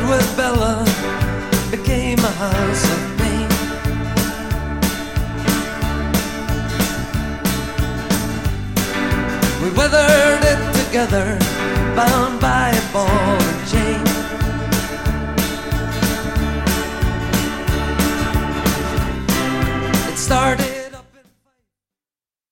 with Bella became a house of pain. We weathered it together, bound by a ball and